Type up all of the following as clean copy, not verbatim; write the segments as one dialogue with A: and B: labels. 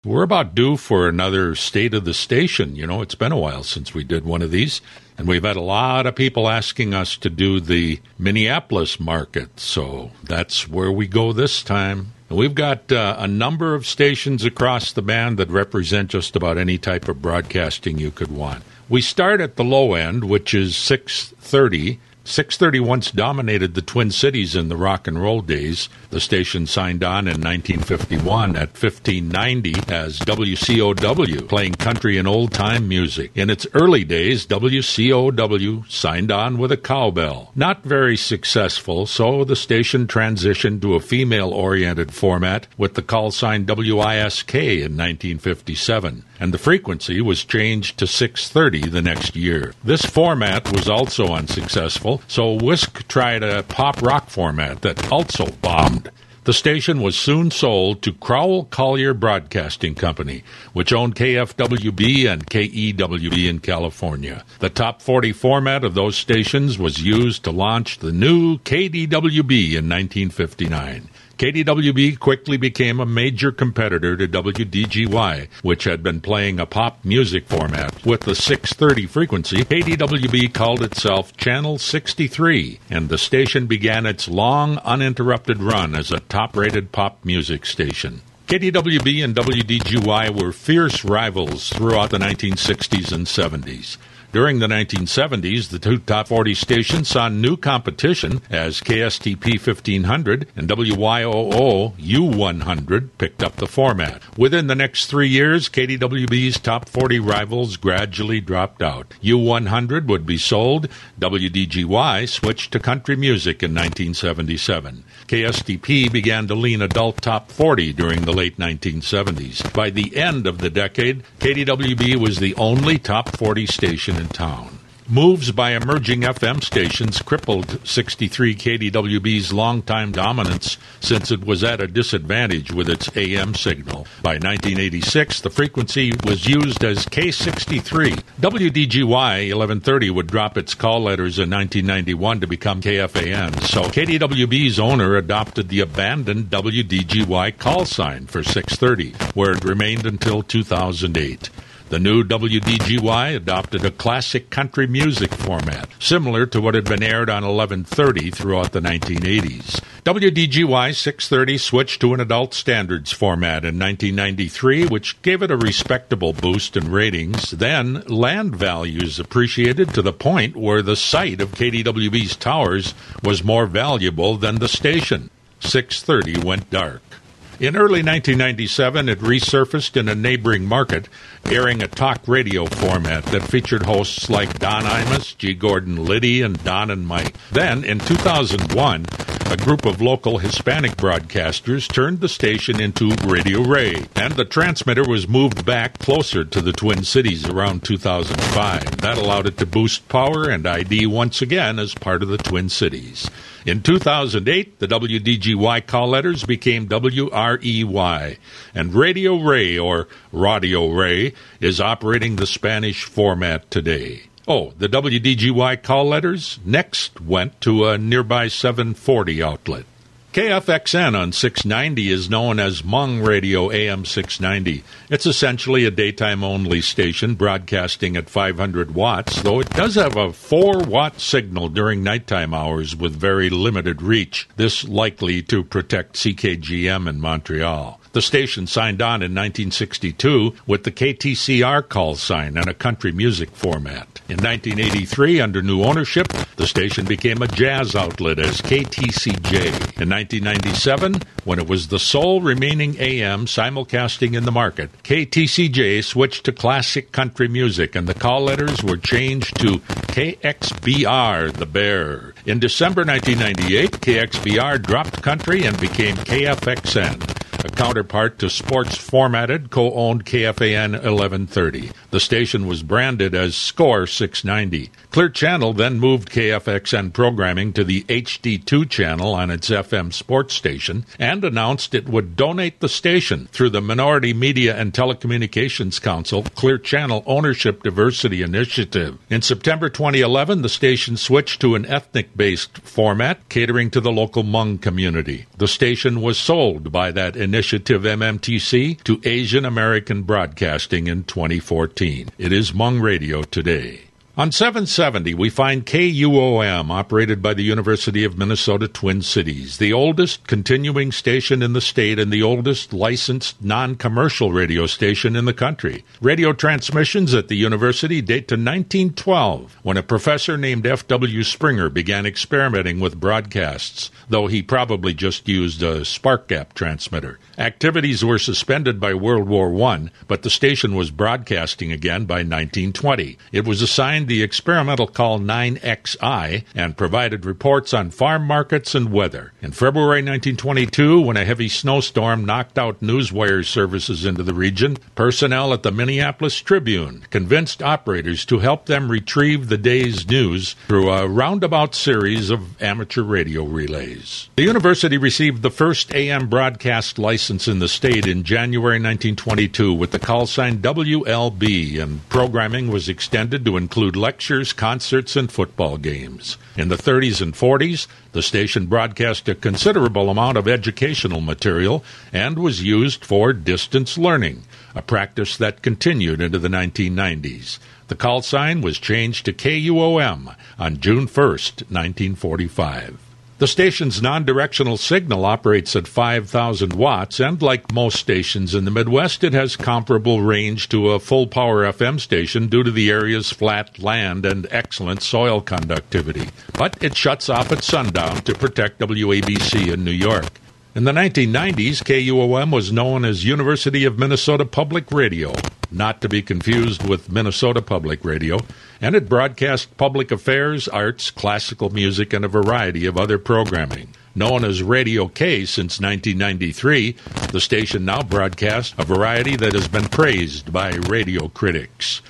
A: We're about due for another State of the Station. You know, it's been a while since we did one of these, and we've had a lot of people asking us to do the Minneapolis market, so that's where we go this time. And we've got a number of stations across the band that represent just about any type of broadcasting you could want. We start at the low end, which is 630. 630 once dominated the Twin Cities in the rock and roll days. The station signed on in 1951 at 1590 as WCOW, playing country and old-time music. In its early days, WCOW signed on with a cowbell. Not very successful, so the station transitioned to a female-oriented format with the call sign WISK in 1957, and the frequency was changed to 630 the next year. This format was also unsuccessful, so Whisk tried a pop rock format that also bombed. The station was soon sold to Crowell Collier Broadcasting Company, which owned KFWB and KEWB in California. The top 40 format of those stations was used to launch the new KDWB in 1959. KDWB quickly became a major competitor to WDGY, which had been playing a pop music format. With the 630 frequency, KDWB called itself Channel 63, and the station began its long, uninterrupted run as a top-rated pop music station. KDWB and WDGY were fierce rivals throughout the 1960s and 70s. During the 1970s, the two top 40 stations saw new competition as KSTP 1500 and WYOO U100 picked up the format. Within the next 3 years, KDWB's top 40 rivals gradually dropped out. U100 would be sold. WDGY switched to country music in 1977. KSTP began to lean adult top 40 during the late 1970s. By the end of the decade, KDWB was the only top 40 station in town. Moves by emerging FM stations crippled 63 KDWB's longtime dominance since it was at a disadvantage with its AM signal. By 1986, the frequency was used as K63. WDGY 1130 would drop its call letters in 1991 to become KFAN, so KDWB's owner adopted the abandoned WDGY call sign for 630, where it remained until 2008. The new WDGY adopted a classic country music format, similar to what had been aired on 1130 throughout the 1980s. WDGY 630 switched to an adult standards format in 1993, which gave it a respectable boost in ratings. Then, land values appreciated to the point where the site of KDWB's towers was more valuable than the station. 630 went dark. In early 1997, it resurfaced in a neighboring market, airing a talk radio format that featured hosts like Don Imus, G. Gordon Liddy, and Don and Mike. Then, in 2001, a group of local Hispanic broadcasters turned the station into Radio Ray, and the transmitter was moved back closer to the Twin Cities around 2005. That allowed it to boost power and ID once again as part of the Twin Cities. In 2008, the WDGY call letters became WREY, and Radio Ray, or Radio Ray, is operating the Spanish format today. Oh, the WDGY call letters next went to a nearby 740 outlet. KFXN on 690 is known as Hmong Radio AM 690. It's essentially a daytime-only station broadcasting at 500 watts, though it does have a 4-watt signal during nighttime hours with very limited reach, this likely to protect CKGM in Montreal. The station signed on in 1962 with the KTCR call sign and a country music format. In 1983, under new ownership, the station became a jazz outlet as KTCJ. In 1997, when it was the sole remaining AM simulcasting in the market, KTCJ switched to classic country music and the call letters were changed to KXBR, the Bear. In December 1998, KXBR dropped country and became KFXN, a counterpart to sports-formatted, co-owned KFAN 1130. The station was branded as Score 690. Clear Channel then moved KFXN programming to the HD2 channel on its FM sports station and announced it would donate the station through the Minority Media and Telecommunications Council Clear Channel Ownership Diversity Initiative. In September 2011, the station switched to an ethnic-based format catering to the local Hmong community. The station was sold by that Initiative MMTC to Asian American Broadcasting in 2014. It is Hmong Radio today. On 770, we find KUOM, operated by the University of Minnesota Twin Cities, the oldest continuing station in the state and the oldest licensed non-commercial radio station in the country. Radio transmissions at the university date to 1912, when a professor named F.W. Springer began experimenting with broadcasts, though he probably just used a spark gap transmitter. Activities were suspended by World War I, but the station was broadcasting again by 1920. It was assigned the experimental call 9XI and provided reports on farm markets and weather. In February 1922, when a heavy snowstorm knocked out newswire services into the region, personnel at the Minneapolis Tribune convinced operators to help them retrieve the day's news through a roundabout series of amateur radio relays. The university received the first AM broadcast license in the state in January 1922 with the call sign WLB, and programming was extended to include lectures, concerts, and football games. In the 30s and 40s, the station broadcast a considerable amount of educational material and was used for distance learning, a practice that continued into the 1990s. The call sign was changed to KUOM on June 1st, 1945. The station's non-directional signal operates at 5,000 watts, and like most stations in the Midwest, it has comparable range to a full-power FM station due to the area's flat land and excellent soil conductivity. But it shuts off at sundown to protect WABC in New York. In the 1990s, KUOM was known as University of Minnesota Public Radio, not to be confused with Minnesota Public Radio, and it broadcast public affairs, arts, classical music, and a variety of other programming. Known as Radio K since 1993, the station now broadcasts a variety that has been praised by radio critics.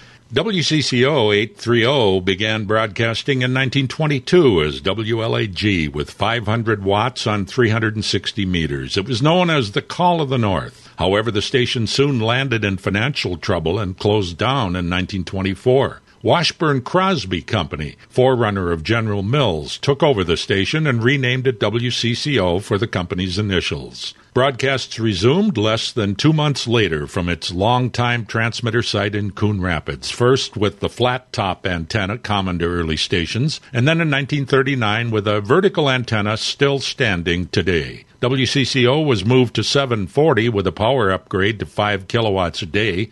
A: WCCO 830 began broadcasting in 1922 as WLAG with 500 watts on 360 meters. It was known as the Call of the North. However, the station soon landed in financial trouble and closed down in 1924. Washburn Crosby Company, forerunner of General Mills, took over the station and renamed it WCCO for the company's initials. Broadcasts resumed less than 2 months later from its longtime transmitter site in Coon Rapids, first with the flat-top antenna common to early stations, and then in 1939 with a vertical antenna still standing today. WCCO was moved to 740 with a power upgrade to 5 kilowatts a day,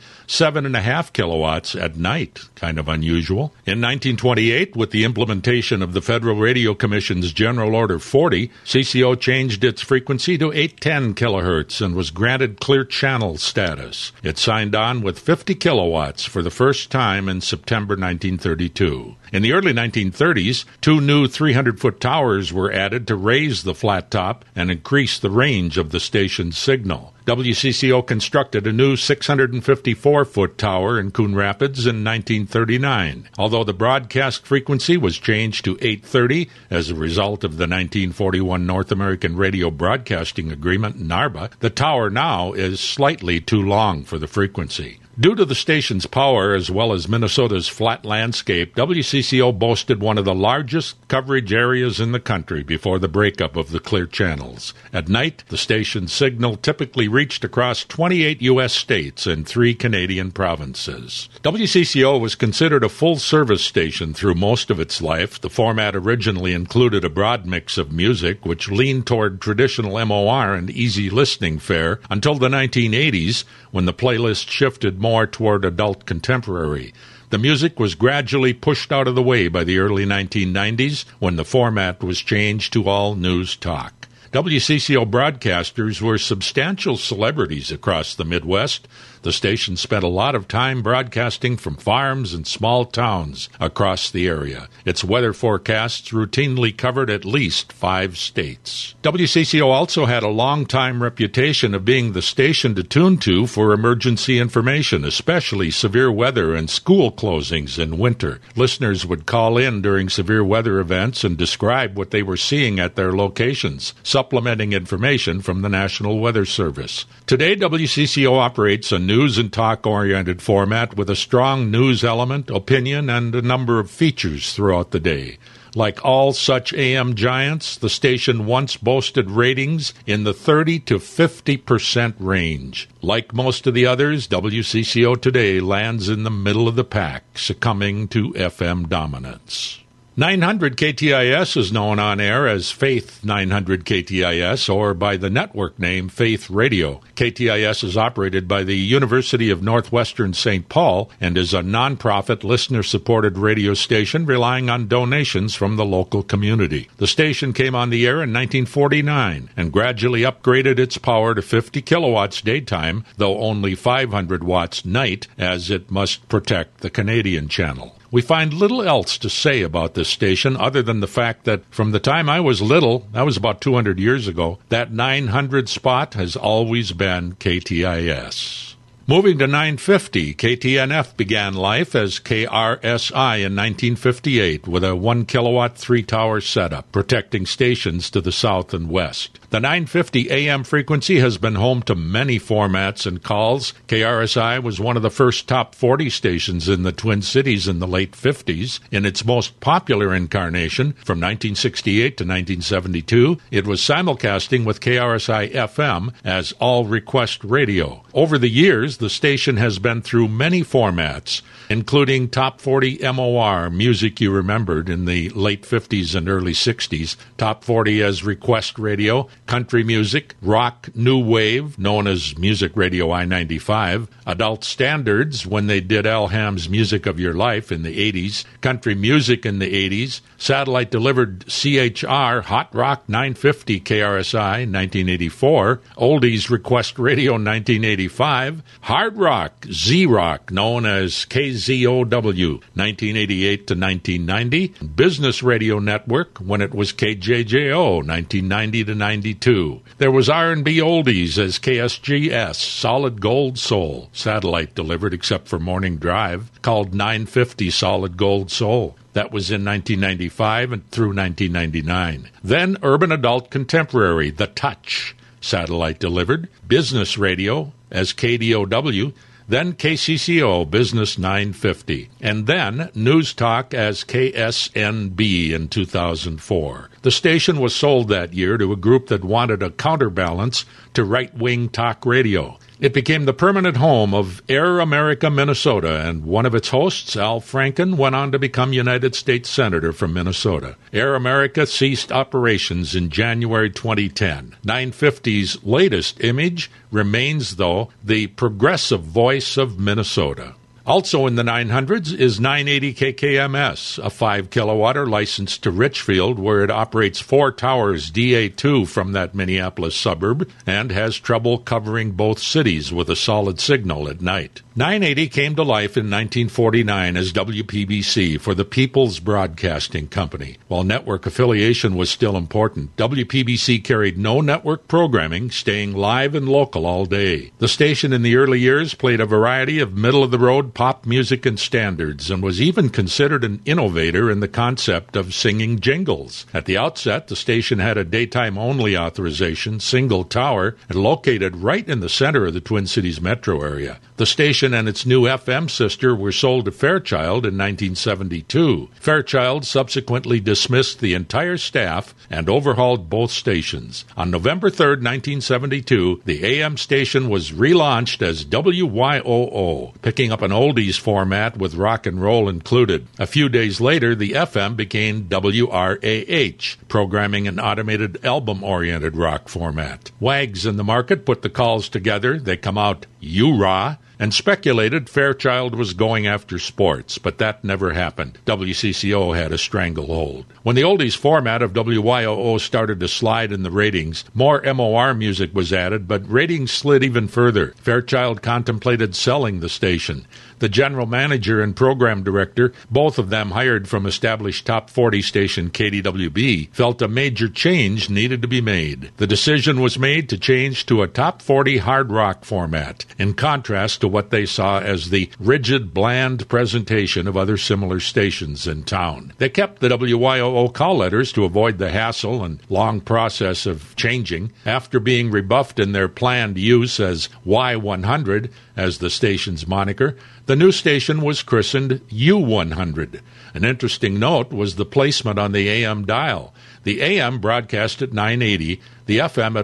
A: 7.5 kilowatts at night, kind of unusual. In 1928, with the implementation of the Federal Radio Commission's General Order 40, CCO changed its frequency to 810 kilohertz and was granted clear channel status. It signed on with 50 kilowatts for the first time in September 1932. In the early 1930s, 2 new 300-foot towers were added to raise the flat top and increase the range of the station's signal. WCCO constructed a new 654-foot tower in Coon Rapids in 1939. Although the broadcast frequency was changed to 830 as a result of the 1941 North American Radio Broadcasting Agreement, NARBA, the tower now is slightly too long for the frequency. Due to the station's power as well as Minnesota's flat landscape, WCCO boasted one of the largest coverage areas in the country before the breakup of the clear channels. At night, the station's signal typically reached across 28 U.S. states and 3 Canadian provinces. WCCO was considered a full-service station through most of its life. The format originally included a broad mix of music, which leaned toward traditional MOR and easy listening fare until the 1980s, when the playlist shifted more toward adult contemporary. The music was gradually pushed out of the way by the early 1990s when the format was changed to all news talk. WCCO broadcasters were substantial celebrities across the Midwest. The station spent a lot of time broadcasting from farms and small towns across the area. Its weather forecasts routinely covered at least 5 states. WCCO also had a long-time reputation of being the station to tune to for emergency information, especially severe weather and school closings in winter. Listeners would call in during severe weather events and describe what they were seeing at their locations, supplementing information from the National Weather Service. Today, WCCO operates a news and talk-oriented format with a strong news element, opinion, and a number of features throughout the day. Like all such AM giants, the station once boasted ratings in the 30 to 50% range. Like most of the others, WCCO today lands in the middle of the pack, succumbing to FM dominance. 900 KTIS is known on air as Faith 900 KTIS, or by the network name Faith Radio. KTIS is operated by the University of Northwestern St. Paul and is a nonprofit, listener-supported radio station relying on donations from the local community. The station came on the air in 1949 and gradually upgraded its power to 50 kilowatts daytime, though only 500 watts night, as it must protect the Canadian channel. We find little else to say about this station other than the fact that from the time I was little, that was about 200 years ago, that 900 spot has always been KTIS. Moving to 950, KTNF began life as KRSI in 1958 with a 1-kilowatt 3-tower setup, protecting stations to the south and west. The 950 AM frequency has been home to many formats and calls. KRSI was one of the first top 40 stations in the Twin Cities in the late 50s. In its most popular incarnation, from 1968 to 1972, it was simulcasting with KRSI FM as all-request radio. Over the years, the station has been through many formats, including Top 40 MOR, music you remembered in the late 50s and early 60s, Top 40 as request radio, country music, rock new wave, known as Music Radio I-95, adult standards when they did Al Ham's Music of Your Life in the 80s, country music in the 80s, satellite-delivered CHR, Hot Rock 950 KRSI 1984, Oldies Request Radio 1985, Hard Rock, Z-Rock, known as KZOW 1988 to 1990, Business Radio Network when it was KJJO 1990 to 92. There was R&B Oldies as KSGS, Solid Gold Soul, satellite-delivered except for Morning Drive, called 950 Solid Gold Soul. That was in 1995 and through 1999. Then Urban Adult Contemporary, The Touch, satellite-delivered, Business Radio as KDOW, then KCCO Business 950, and then News Talk as KSNB in 2004. The station was sold that year to a group that wanted a counterbalance to right-wing talk radio. It became the permanent home of Air America Minnesota, and one of its hosts, Al Franken, went on to become United States Senator from Minnesota. Air America ceased operations in January 2010. 950's latest image remains, though, the progressive voice of Minnesota. Also in the 900s is 980 KKMS, a 5-kilowatt licensed to Richfield, where it operates 4 towers DA2 from that Minneapolis suburb and has trouble covering both cities with a solid signal at night. 980 came to life in 1949 as WPBC for the People's Broadcasting Company. While network affiliation was still important, WPBC carried no network programming, staying live and local all day. The station in the early years played a variety of middle-of-the-road pop music and standards, and was even considered an innovator in the concept of singing jingles. At the outset, the station had a daytime-only authorization, single tower, and located right in the center of the Twin Cities metro area. The station and its new FM sister were sold to Fairchild in 1972. Fairchild subsequently dismissed the entire staff and overhauled both stations. On November 3, 1972, the AM station was relaunched as WYOO, picking up an oldies format with rock and roll included. A few days later, the FM became WRAH, programming an automated album-oriented rock format. Wags in the market put the calls together. They come out URA, and speculated Fairchild was going after sports, but that never happened. WCCO had a stranglehold. When the oldies format of WYOO started to slide in the ratings, more MOR music was added, but ratings slid even further. Fairchild contemplated selling the station. The general manager and program director, both of them hired from established top 40 station KDWB, felt a major change needed to be made. The decision was made to change to a top 40 hard rock format, in contrast to what they saw as the rigid, bland presentation of other similar stations in town. They kept the WYOO call letters to avoid the hassle and long process of changing. After being rebuffed in their planned use as Y100 as the station's moniker, the new station was christened U100. An interesting note was the placement on the AM dial. The AM broadcast at 980, the FM at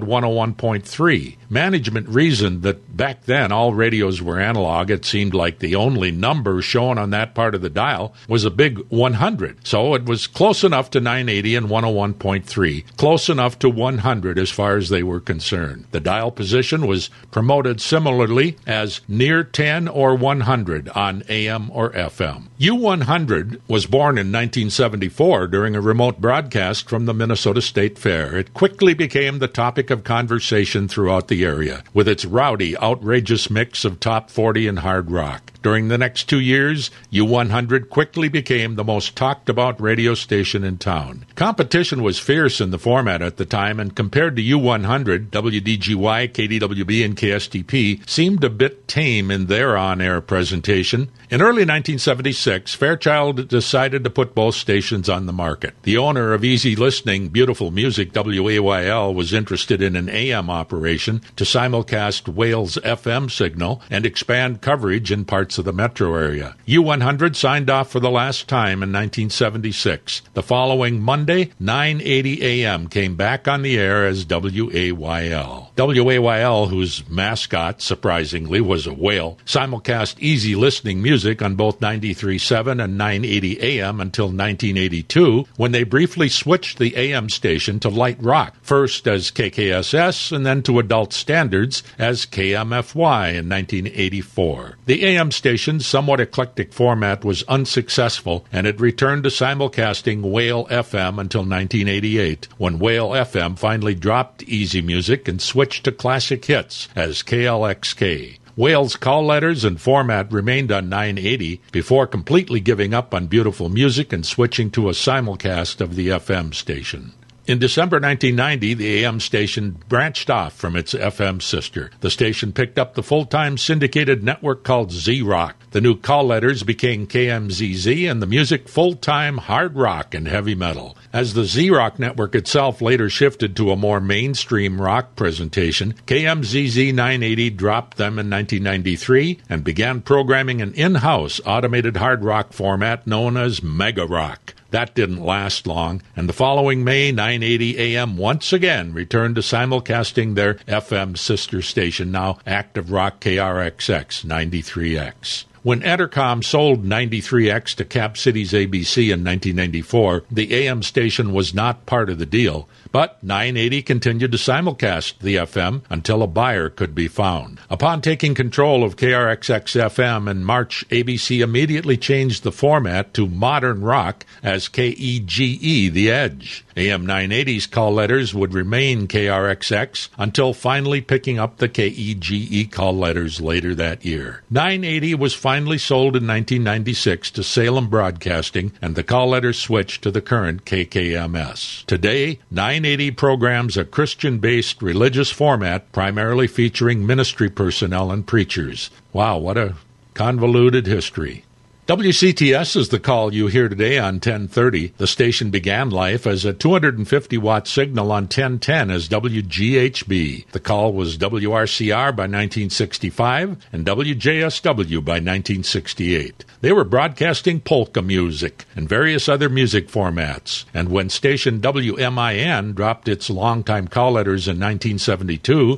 A: 101.3. Management reasoned that back then all radios were analog. It seemed like the only number shown on that part of the dial was a big 100. So it was close enough to 980 and 101.3, close enough to 100 as far as they were concerned. The dial position was promoted similarly as near 10 or 100 on AM or FM. U100 was born in 1974 during a remote broadcast from the Minnesota State Fair. It quickly became the topic of conversation throughout the area, with its rowdy, outrageous mix of top 40 and hard rock. During the next 2 years, U100 quickly became the most talked-about radio station in town. Competition was fierce in the format at the time, and compared to U100, WDGY, KDWB, and KSTP seemed a bit tame in their on-air presentation. In early 1976, Fairchild decided to put both stations on the market. The owner of Easy Listening, Beautiful Music, WAYL, was interested in an AM operation to simulcast Wales' FM signal and expand coverage in parts of the metro area. U100 signed off for the last time in 1976. The following Monday, 9:80 a.m., came back on the air as WAYL. WAYL, whose mascot, surprisingly, was a whale, simulcast Easy Listening Music on both 93.7 and 9:80 a.m. until 1982, when they briefly switched the AM station to light rock, first as KKSS and then to adult standards as KMFY in 1984. The AM station's somewhat eclectic format was unsuccessful, and it returned to simulcasting Whale FM until 1988, when Whale FM finally dropped Easy Music and switched to classic hits as KLXK. Whale's call letters and format remained on 980 before completely giving up on Beautiful Music and switching to a simulcast of the FM station. In December 1990, the AM station branched off from its FM sister. The station picked up the full-time syndicated network called Z-Rock. The new call letters became KMZZ and the music full-time hard rock and heavy metal. As the Z-Rock network itself later shifted to a more mainstream rock presentation, KMZZ 980 dropped them in 1993 and began programming an in-house automated hard rock format known as Mega Rock. That didn't last long, and the following May, 980 a.m. once again returned to simulcasting their FM sister station, now Active Rock KRXX 93X. When Entercom sold 93X to Cap Cities ABC in 1994, the AM station was not part of the deal, but 980 continued to simulcast the FM until a buyer could be found. Upon taking control of KRXX-FM in March, ABC immediately changed the format to modern rock as KEGE The Edge. AM 980's call letters would remain KRXX until finally picking up the KEGE call letters later that year. 980 was finally sold in 1996 to Salem Broadcasting, and the call letters switched to the current KKMS. Today, 980 programs a Christian-based religious format primarily featuring ministry personnel and preachers. Wow, what a convoluted history. WCTS is the call you hear today on 1030. The station began life as a 250-watt signal on 1010 as WGHB. The call was WRCR by 1965 and WJSW by 1968. They were broadcasting polka music and various other music formats. And when station WMIN dropped its longtime call letters in 1972,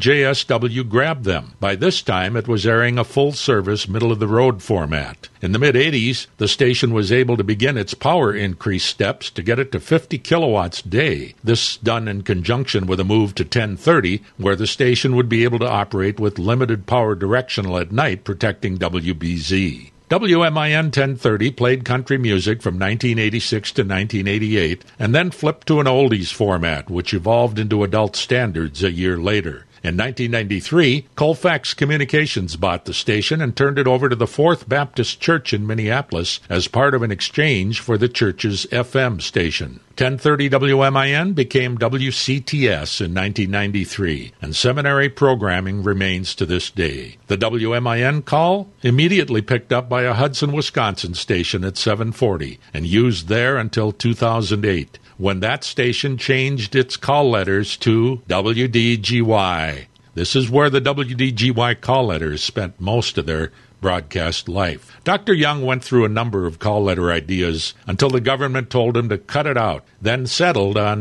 A: WJSW grabbed them. By this time, it was airing a full-service, middle-of-the-road format. In the mid-'80s, the station was able to begin its power increase steps to get it to 50 kilowatts a day. This done in conjunction with a move to 1030, where the station would be able to operate with limited power directional at night, protecting WBZ. WMIN 1030 played country music from 1986 to 1988, and then flipped to an oldies format, which evolved into adult standards a year later. In 1993, Colfax Communications bought the station and turned it over to the Fourth Baptist Church in Minneapolis as part of an exchange for the church's FM station. 1030 WMIN became WCTS in 1993, and seminary programming remains to this day. The WMIN call immediately picked up by a Hudson, Wisconsin station at 740 and used there until 2008. When that station changed its call letters to WDGY. This is where the WDGY call letters spent most of their broadcast life. Dr. Young went through a number of call letter ideas until the government told him to cut it out, then settled on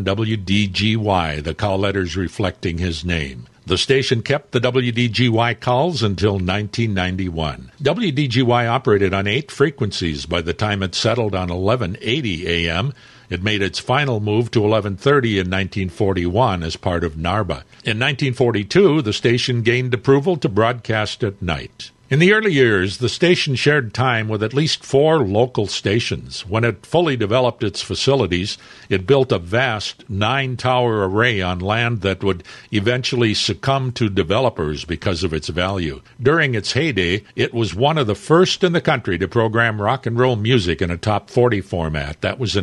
A: WDGY, the call letters reflecting his name. The station kept the WDGY calls until 1991. WDGY operated on 8 frequencies by the time it settled on 1180 AM. It made its final move to 1130 in 1941 as part of NARBA. In 1942, the station gained approval to broadcast at night. In the early years, the station shared time with at least 4 local stations. When it fully developed its facilities, it built a vast 9-tower array on land that would eventually succumb to developers because of its value. During its heyday, it was one of the first in the country to program rock and roll music in a top 40 format. That was in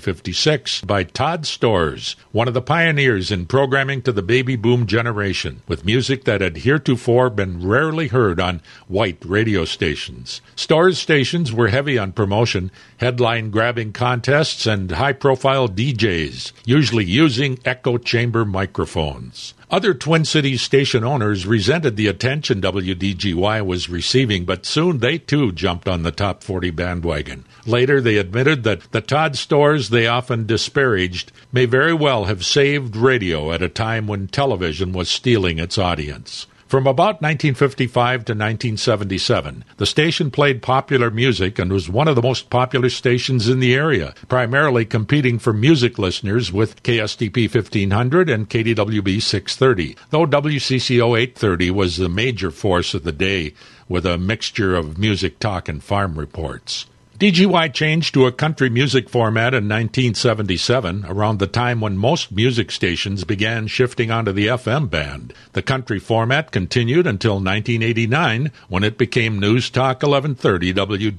A: 1956 by Todd Storrs, one of the pioneers in programming to the baby boom generation, with music that had heretofore been rarely heard on white radio stations. Storrs stations were heavy on promotion, headline-grabbing contests, and high-profile DJs, usually using echo chamber microphones. Other Twin Cities station owners resented the attention WDGY was receiving, but soon they too jumped on the top 40 bandwagon. Later, they admitted that the Todd Storrs they often disparaged may very well have saved radio at a time when television was stealing its audience. From about 1955 to 1977, the station played popular music and was one of the most popular stations in the area, primarily competing for music listeners with KSTP 1500 and KDWB 630, though WCCO 830 was the major force of the day with a mixture of music talk and farm reports. DGY changed to a country music format in 1977, around the time when most music stations began shifting onto the FM band. The country format continued until 1989, when it became News Talk 1130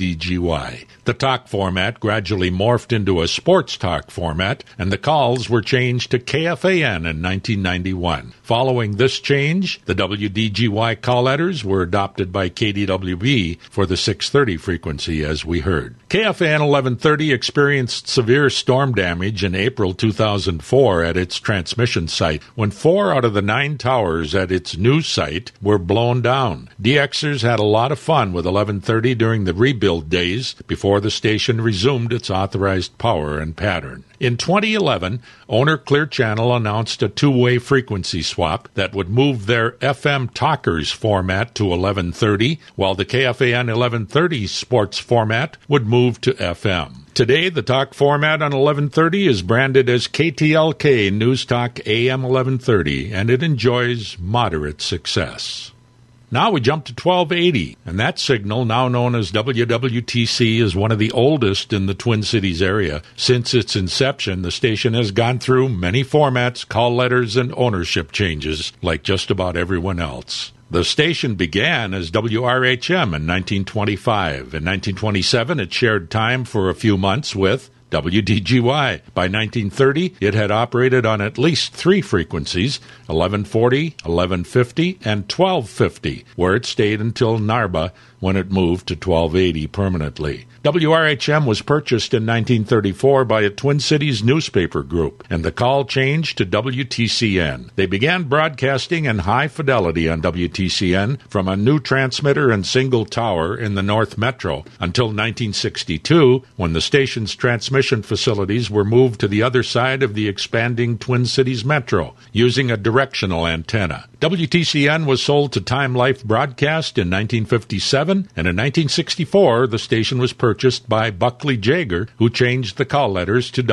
A: WDGY. The talk format gradually morphed into a sports talk format, and the calls were changed to KFAN in 1991. Following this change, the WDGY call letters were adopted by KDWB for the 630 frequency, as we heard. KFAN 1130 experienced severe storm damage in April 2004 at its transmission site when 4 out of the 9 towers at its new site were blown down. DXers had a lot of fun with 1130 during the rebuild days before the station resumed its authorized power and pattern. In 2011, owner Clear Channel announced a 2-way frequency swap that would move their FM Talkers format to 1130, while the KFAN 1130 sports format would move to FM. Today, the talk format on 1130 is branded as KTLK News Talk AM 1130, and it enjoys moderate success. Now we jump to 1280, and that signal, now known as WWTC, is one of the oldest in the Twin Cities area. Since its inception, the station has gone through many formats, call letters, and ownership changes, like just about everyone else. The station began as WRHM in 1925. In 1927, it shared time for a few months with WDGY. By 1930, it had operated on at least 3 frequencies, 1140, 1150, and 1250, where it stayed until NARBA, when it moved to 1280 permanently. WRHM was purchased in 1934 by a Twin Cities newspaper group, and the call changed to WTCN. They began broadcasting in high fidelity on WTCN from a new transmitter and single tower in the North Metro until 1962, when the station's transmission facilities were moved to the other side of the expanding Twin Cities Metro, using a directional antenna. WTCN was sold to Time Life Broadcast in 1957, and in 1964, the station was purchased by Buckley Jaeger, who changed the call letters to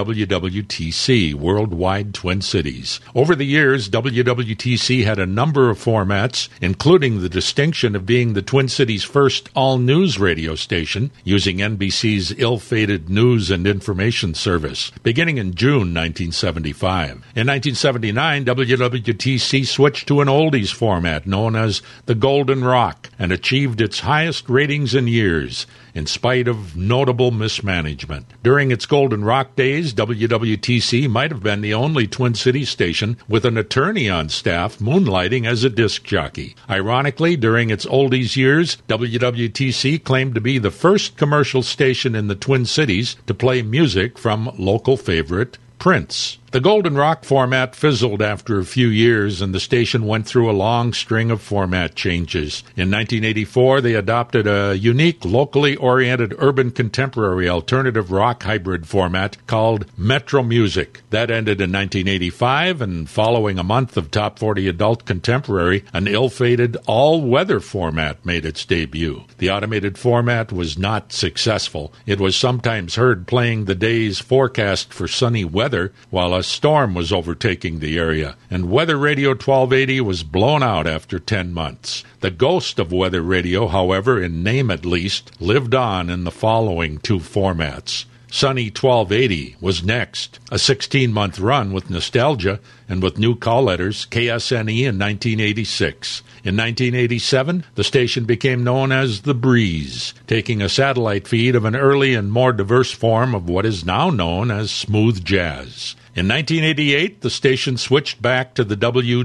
A: WWTC, Worldwide Twin Cities. Over the years, WWTC had a number of formats, including the distinction of being the Twin Cities' first all-news radio station, using NBC's ill-fated news and information service, beginning in June 1975. In 1979, WWTC switched to an oldies format known as the Golden Rock and achieved its highest ratings in years, in spite of notable mismanagement. During its Golden Rock days, WWTC might have been the only Twin Cities station with an attorney on staff moonlighting as a disc jockey. Ironically, during its oldies years, WWTC claimed to be the first commercial station in the Twin Cities to play music from local favorite Prince. The Golden Rock format fizzled after a few years, and the station went through a long string of format changes. In 1984, they adopted a unique, locally oriented urban contemporary alternative rock hybrid format called Metro Music. That ended in 1985, and following a month of Top 40 adult contemporary, an ill-fated all-weather format made its debut. The automated format was not successful. It was sometimes heard playing the day's forecast for sunny weather while a storm was overtaking the area, and Weather Radio 1280 was blown out after 10 months. The ghost of Weather Radio, however, in name at least, lived on in the following two formats. Sunny 1280 was next, a 16-month run with nostalgia and with new call letters, KSNE in 1986. In 1987, the station became known as The Breeze, taking a satellite feed of an early and more diverse form of what is now known as smooth jazz. In 1988, the station switched back to the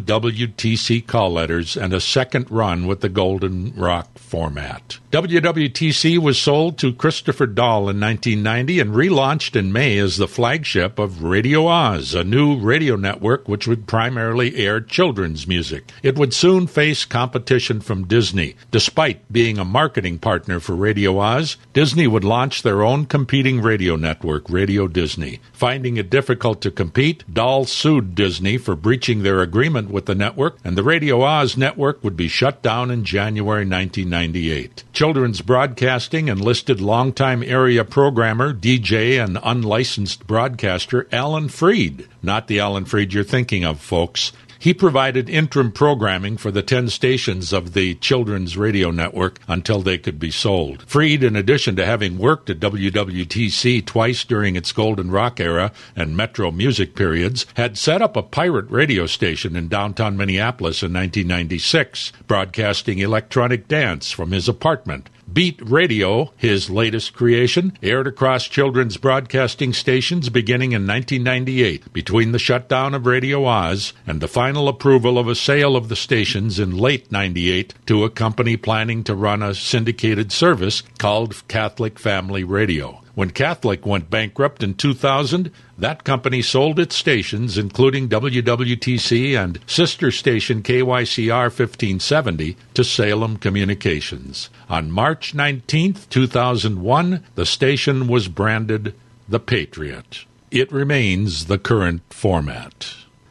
A: WWTC call letters and a second run with the Golden Rock format. WWTC was sold to Christopher Dahl in 1990 and relaunched in May as the flagship of Radio Oz, a new radio network which would primarily air children's music. It would soon face competition from Disney. Despite being a marketing partner for Radio Oz, Disney would launch their own competing radio network, Radio Disney. Finding it difficult to compete, Dahl sued Disney for breaching their agreement with the network, and the Radio Oz network would be shut down in January 1998. Children's Broadcasting enlisted longtime area programmer, DJ, and unlicensed broadcaster Alan Freed. Not the Alan Freed you're thinking of, folks. He provided interim programming for the 10 stations of the Children's Radio Network until they could be sold. Freed, in addition to having worked at WWTC twice during its Golden Rock era and Metro Music periods, had set up a pirate radio station in downtown Minneapolis in 1996, broadcasting electronic dance from his apartment. Beat Radio, his latest creation, aired across children's broadcasting stations beginning in 1998, between the shutdown of Radio Oz and the final approval of a sale of the stations in late 98 to a company planning to run a syndicated service called Catholic Family Radio. When Catholic went bankrupt in 2000, that company sold its stations, including WWTC and sister station KYCR 1570, to Salem Communications. On March 19, 2001, the station was branded The Patriot. It remains the current format.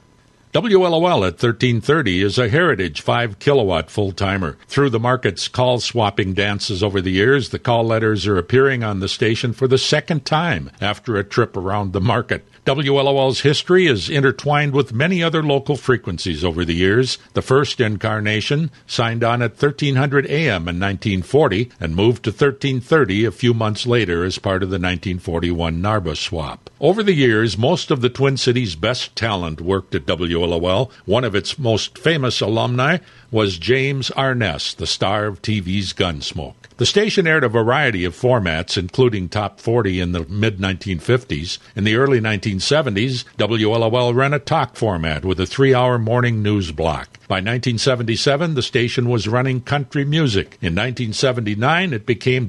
A: WLOL at 1330 is a heritage 5-kilowatt full-timer. Through the market's call-swapping dances over the years, the call letters are appearing on the station for the second time after a trip around the market. WLOL's history is intertwined with many other local frequencies over the years. The first incarnation signed on at 1300 AM in 1940 and moved to 1330 a few months later as part of the 1941 NARBA swap. Over the years, most of the Twin Cities' best talent worked at WLOL. One of its most famous alumni was James Arness, the star of TV's Gunsmoke. The station aired a variety of formats, including Top 40 in the mid-1950s. In the early 1970s, WLOL ran a talk format with a 3-hour morning news block. By 1977, the station was running country music. In 1979, it became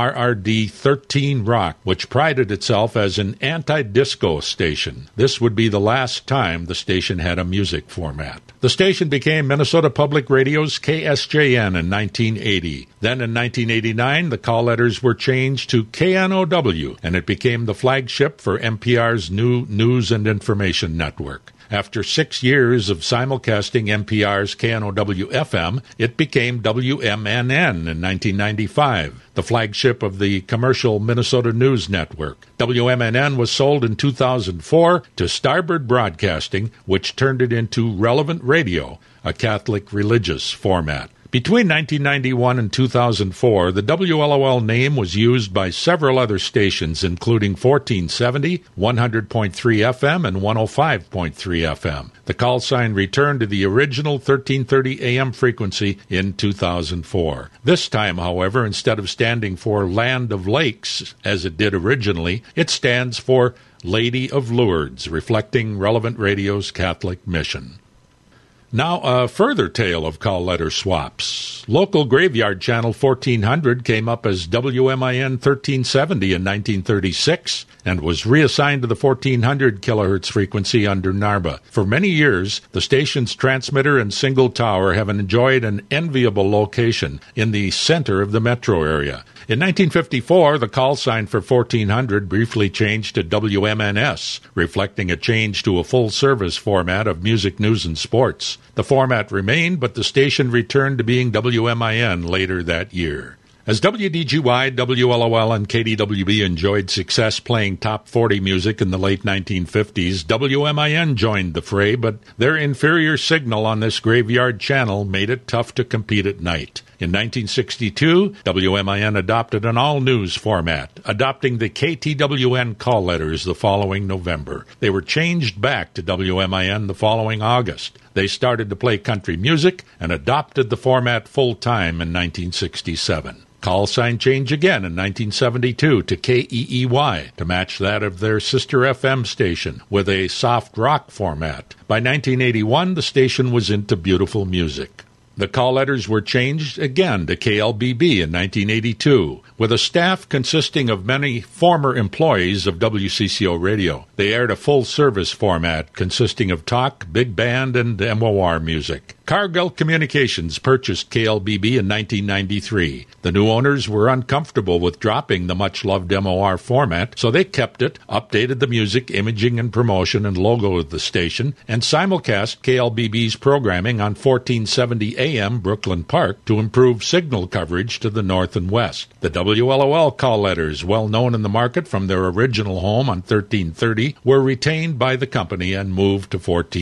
A: WRRD 13 Rock, which prided itself as an anti-disco station. This would be the last time the station had a music format. The station became Minnesota Public Radio's KSJN in 1980. Then in 1989, the call letters were changed to KNOW, and it became the flagship for NPR's new News and Information Network. After 6 years of simulcasting NPR's KNOW-FM, it became WMNN in 1995, the flagship of the commercial Minnesota News Network. WMNN was sold in 2004 to Starboard Broadcasting, which turned it into Relevant Radio, a Catholic religious format. Between 1991 and 2004, the WLOL name was used by several other stations, including 1470, 100.3 FM, and 105.3 FM. The call sign returned to the original 1330 AM frequency in 2004. This time, however, instead of standing for Land of Lakes, as it did originally, it stands for Lady of Lourdes, reflecting Relevant Radio's Catholic mission. Now, a further tale of call letter swaps. Local graveyard channel 1400 came up as WMIN 1370 in 1936 and was reassigned to the 1400 kilohertz frequency under NARBA. For many years, the station's transmitter and single tower have enjoyed an enviable location in the center of the metro area. In 1954, the call sign for 1400 briefly changed to WMNS, reflecting a change to a full-service format of music, news, and sports. The format remained, but the station returned to being WMIN later that year. As WDGY, WLOL, and KDWB enjoyed success playing top 40 music in the late 1950s, WMIN joined the fray, but their inferior signal on this graveyard channel made it tough to compete at night. In 1962, WMIN adopted an all-news format, adopting the KTWN call letters the following November. They were changed back to WMIN the following August. They started to play country music and adopted the format full-time in 1967. Call sign change again in 1972 to KEEY to match that of their sister FM station with a soft rock format. By 1981, the station was into beautiful music. The call letters were changed again to KLBB in 1982, with a staff consisting of many former employees of WCCO Radio. They aired a full-service format consisting of talk, big band, and MOR music. Cargill Communications purchased KLBB in 1993. The new owners were uncomfortable with dropping the much-loved MOR format, so they kept it, updated the music, imaging, and promotion and logo of the station, and simulcast KLBB's programming on 1470 AM Brooklyn Park to improve signal coverage to the north and west. The WLOL call letters, well known in the market from their original home on 1330, were retained by the company and moved to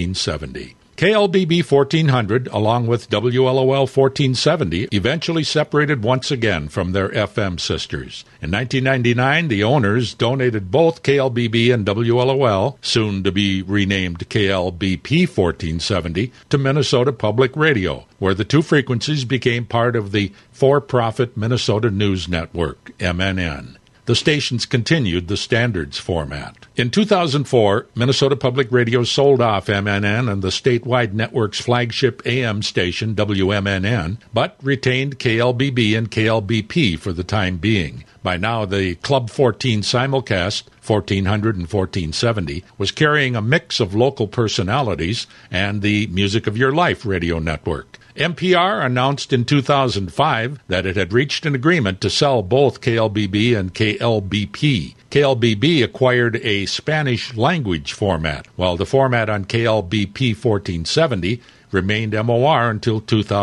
A: 1470. KLBB 1400, along with WLOL 1470, eventually separated once again from their FM sisters. In 1999, the owners donated both KLBB and WLOL, soon to be renamed KLBP 1470, to Minnesota Public Radio, where the two frequencies became part of the for-profit Minnesota News Network, MNN. The stations continued the standards format. In 2004, Minnesota Public Radio sold off MNN and the statewide network's flagship AM station, WMNN, but retained KLBB and KLBP for the time being. By now, the Club 14 simulcast, 1400 and 1470, was carrying a mix of local personalities and the Music of Your Life radio network. NPR announced in 2005 that it had reached an agreement to sell both KLBB and KLBP. KLBB acquired a Spanish-language format, while the format on KLBP 1470 remained MOR until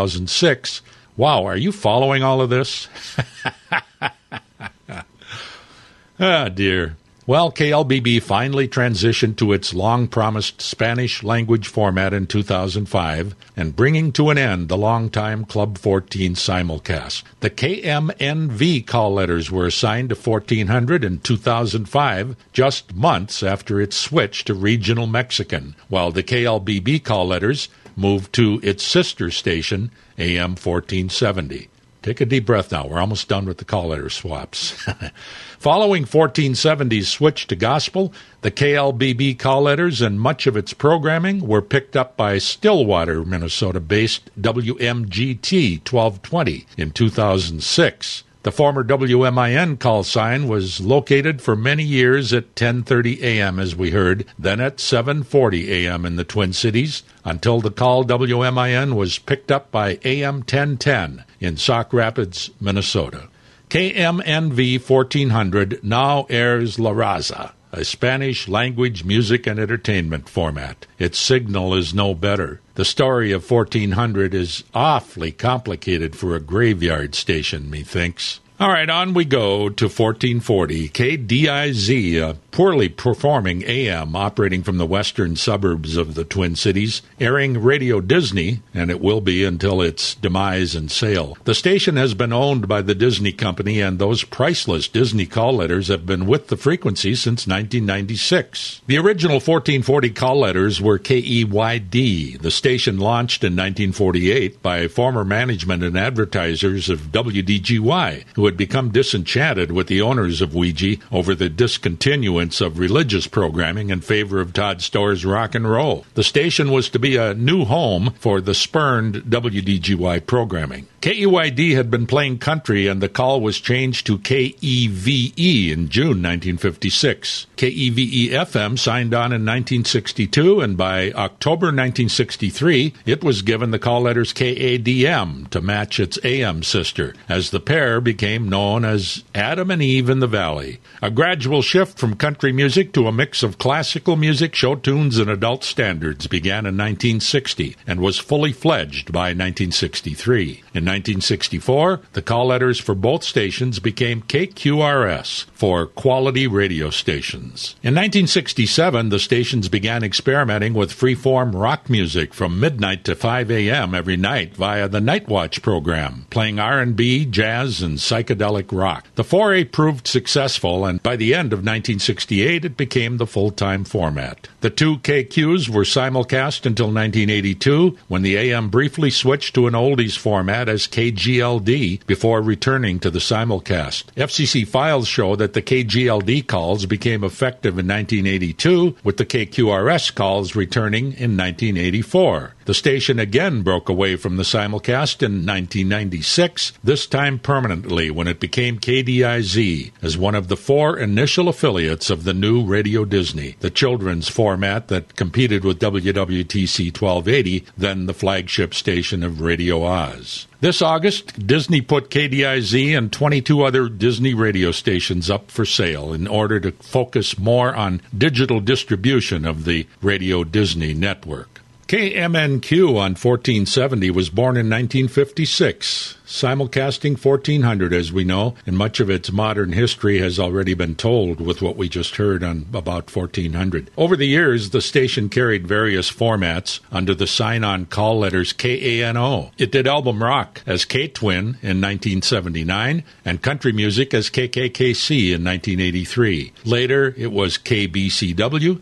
A: 2006. Wow, are you following all of this? Ah, dear. Well, KLBB finally transitioned to its long-promised Spanish-language format in 2005 and bringing to an end the long-time Club 14 simulcast. The KMNV call letters were assigned to 1400 in 2005, just months after its switch to regional Mexican, while the KLBB call letters moved to its sister station, AM 1470. Take a deep breath now. We're almost done with the call letter swaps. Following 1470's switch to gospel, the KLBB call letters and much of its programming were picked up by Stillwater, Minnesota-based WMGT 1220 in 2006. The former WMIN call sign was located for many years at 10:30 a.m., as we heard, then at 7:40 a.m. in the Twin Cities, until the call WMIN was picked up by AM 1010 in Sauk Rapids, Minnesota. KMNV 1400 now airs La Raza, a Spanish-language music and entertainment format. Its signal is no better. The story of 1400 is awfully complicated for a graveyard station, methinks. All right, on we go to 1440. KDIZ, a poorly performing AM operating from the western suburbs of the Twin Cities, airing Radio Disney, and it will be until its demise and sale. The station has been owned by the Disney Company, and those priceless Disney call letters have been with the frequency since 1996. The original 1440 call letters were KEYD. The station launched in 1948 by former management and advertisers of WDGY, who who had become disenchanted with the owners of Ouija over the discontinuance of religious programming in favor of Todd Store's rock and roll. The station was to be a new home for the spurned WDGY programming. KEYD had been playing country, and the call was changed to KEVE in June 1956. KEVE-FM signed on in 1962, and by October 1963, it was given the call letters KADM to match its AM sister, as the pair became known as Adam and Eve in the Valley. A gradual shift from country music to a mix of classical music, show tunes, and adult standards began in 1960 and was fully fledged by 1963. In 1964, the call letters for both stations became KQRS for Quality Radio Stations. In 1967, the stations began experimenting with freeform rock music from midnight to 5 a.m. every night via the Night Watch program, playing R&B, jazz, and psychedelic rock. The foray proved successful, and by the end of 1968, it became the full-time format. The two KQs were simulcast until 1982, when the AM briefly switched to an oldies format as KGLD before returning to the simulcast. FCC files show that the KGLD calls became effective in 1982, with the KQRS calls returning in 1984. The station again broke away from the simulcast in 1996, this time permanently when it became KDIZ as one of the four initial affiliates of the new Radio Disney, the children's format that competed with WWTC 1280, then the flagship station of Radio Oz. This August, Disney put KDIZ and 22 other Disney radio stations up for sale in order to focus more on digital distribution of the Radio Disney network. KMNQ on 1470 was born in 1956, simulcasting 1400 as we know, and much of its modern history has already been told with what we just heard on about 1400. Over the years, the station carried various formats under the sign-on call letters KANO. It did album rock as K-Twin in 1979 and country music as KKKC in 1983. Later, it was KBCW,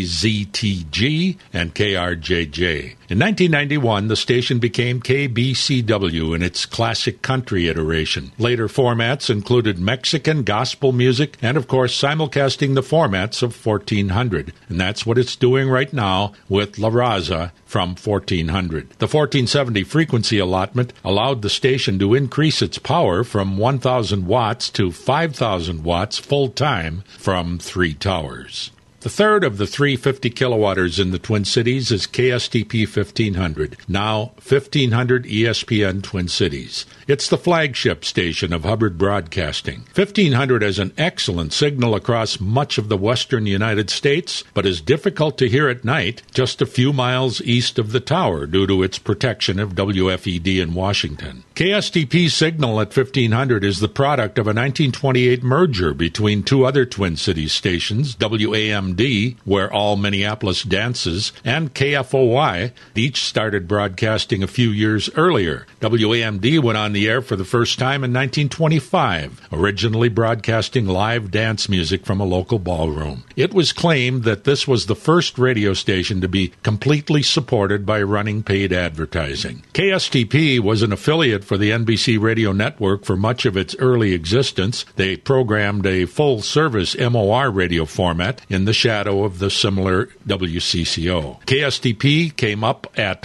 A: KZTG, and KRJJ. In 1991, the station became KBCW in its classic country iteration. Later formats included Mexican gospel music and, of course, simulcasting the formats of 1400. And that's what it's doing right now with La Raza from 1400. The 1470 frequency allotment allowed the station to increase its power from 1,000 watts to 5,000 watts full-time from 3 towers. The third of the three 50-kilowatters in the Twin Cities is KSTP 1500, now 1500 ESPN Twin Cities. It's the flagship station of Hubbard Broadcasting. 1500 has an excellent signal across much of the western United States, but is difficult to hear at night just a few miles east of the tower due to its protection of WFED in Washington. KSTP's signal at 1500 is the product of a 1928 merger between two other Twin Cities stations, WAMD, where all Minneapolis dances, and KFOY. Each started broadcasting a few years earlier. WAMD went on the air for the first time in 1925, originally broadcasting live dance music from a local ballroom. It was claimed that this was the first radio station to be completely supported by running paid advertising. KSTP was an affiliate for the NBC Radio Network for much of its early existence. They programmed a full-service MOR radio format in the shadow of the similar WCCO. KSTP came up at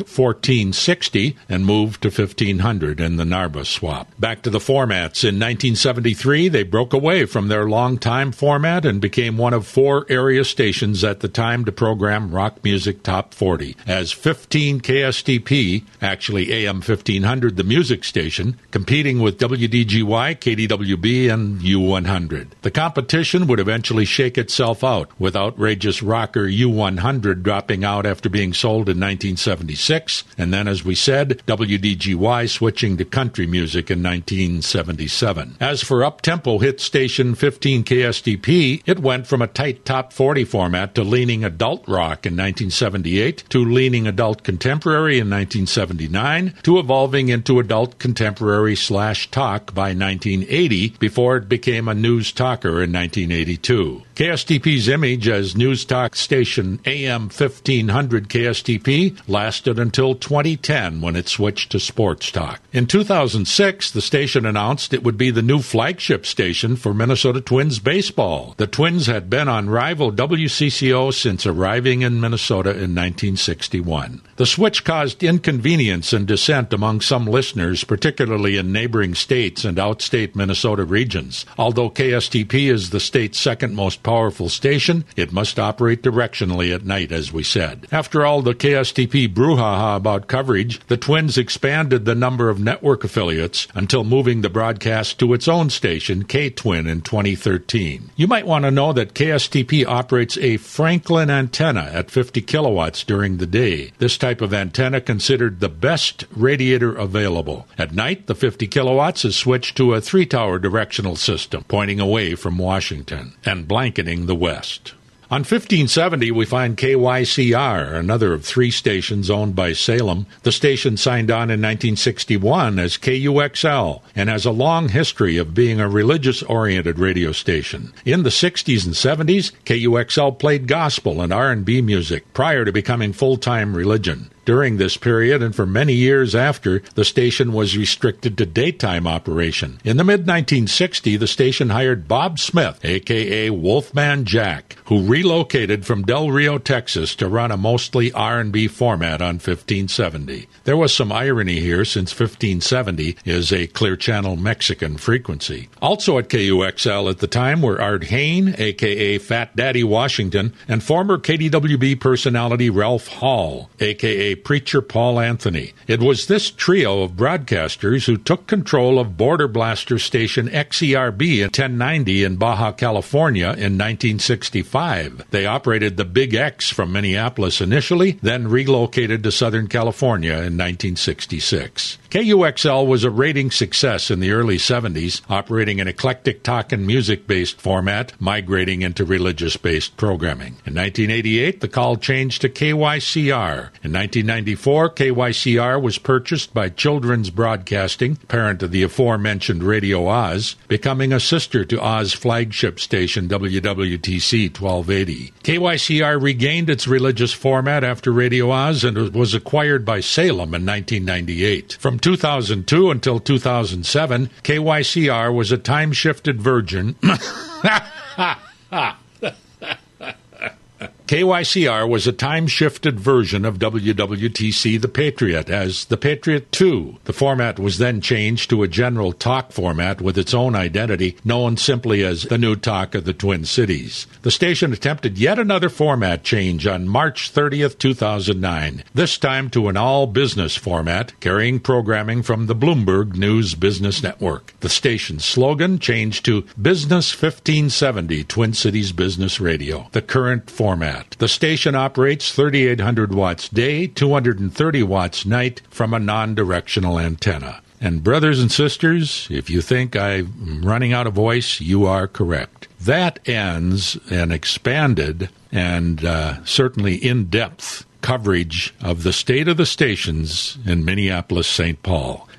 A: 1460 and moved to 1500 in the Narba swap. Back to the formats. In 1973, they broke away from their long-time format and became one of 4 area stations at the time to program rock music top 40, as 15 KSTP, actually AM 1500, the music station, competing with WDGY, KDWB, and U100. The competition would eventually shake itself out, with outrageous rocker U100 dropping out after being sold in 1976, and then, as we said, WDGY switching to country music in 1977. As for up-tempo hit station 15 KSTP, it went from a tight top 40 format to leaning adult rock in 1978, to leaning adult contemporary in 1979, to evolving into adult contemporary/talk by 1980, before it became a news talker in 1982. KSTP's image as news talk station AM 1500 KSTP lasted until 2010 when it switched to sports talk. In 2006, the station announced it would be the new flagship station for Minnesota Twins baseball. The Twins had been on rival WCCO since arriving in Minnesota in 1961. The switch caused inconvenience and dissent among some listeners, particularly in neighboring states and outstate Minnesota regions. Although KSTP is the state's second most powerful station, it must operate directionally at night, as we said. After all the KSTP brouhaha about coverage, the Twins expanded the number of network affiliates until moving the broadcast to its own station, K-Twin, in 2013. You might want to know that KSTP operates a Franklin antenna at 50 kilowatts during the day. This type of antenna considered the best radiator available. At night, the 50 kilowatts is switched to a 3-tower directional system, pointing away from Washington and blanketing the west. On 1570, we find KYCR, another of 3 stations owned by Salem. The station signed on in 1961 as KUXL and has a long history of being a religious-oriented radio station. In the 60s and 70s, KUXL played gospel and R&B music prior to becoming full-time religion. During this period and for many years after, the station was restricted to daytime operation. In the mid-1960s, the station hired Bob Smith, a.k.a. Wolfman Jack, who relocated from Del Rio, Texas, to run a mostly R&B format on 1570. There was some irony here, since 1570 is a Clear Channel Mexican frequency. Also at KUXL at the time were Art Hain, a.k.a. Fat Daddy Washington, and former KDWB personality Ralph Hall, a.k.a. Preacher Paul Anthony. It was this trio of broadcasters who took control of border blaster station XERB in 1090 in Baja California in 1965. They operated the Big X from Minneapolis initially, then relocated to Southern California in 1966. KUXL was a rating success in the early 70s, operating an eclectic talk and music-based format, migrating into religious-based programming. In 1988, the call changed to KYCR. In 1994, KYCR was purchased by Children's Broadcasting, parent of the aforementioned Radio Oz, becoming a sister to Oz flagship station WWTC 1280. KYCR regained its religious format after Radio Oz and was acquired by Salem in 1998. From 2002 until 2007, KYCR was a time-shifted version. KYCR was a time-shifted version of WWTC The Patriot as The Patriot 2. The format was then changed to a general talk format with its own identity, known simply as The New Talk of the Twin Cities. The station attempted yet another format change on March 30th, 2009, this time to an all-business format, carrying programming from the Bloomberg News Business Network. The station's slogan changed to Business 1570 Twin Cities Business Radio, the current format. The station operates 3,800 watts day, 230 watts night from a non-directional antenna. And brothers and sisters, if you think I'm running out of voice, you are correct. That ends an expanded and certainly in-depth coverage of the state of the stations in Minneapolis, St. Paul.